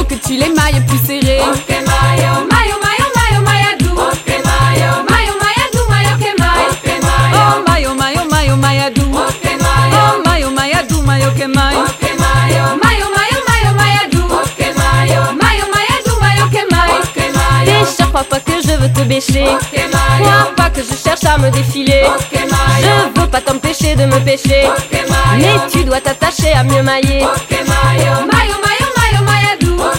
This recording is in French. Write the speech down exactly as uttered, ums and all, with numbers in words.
que tu les mailles plus serrées. Ok mayo, mayo, mayo, mayo, mayadou. Ok mayo, mayo, mayadou, mayo que mayo. Ok mayo, Oh mayo, mayo, mayo, mayadou. ok mayo, Oh mayo, mayadou, mayo que mayo. ok mayo, mayo, mayo, mayo, mayadou. Ok mayo, mayo, mayadou, mayo que mayo. Ok mayo, Tes chers, crois pas que je veux te bêcher. ok mayo, Crois pas que je cherche à me défiler. ok mayo, Je veux pas t'empêcher de me pêcher. ok mayo, Mais tu dois t'attacher à mieux mailler. ok mayo, mayo,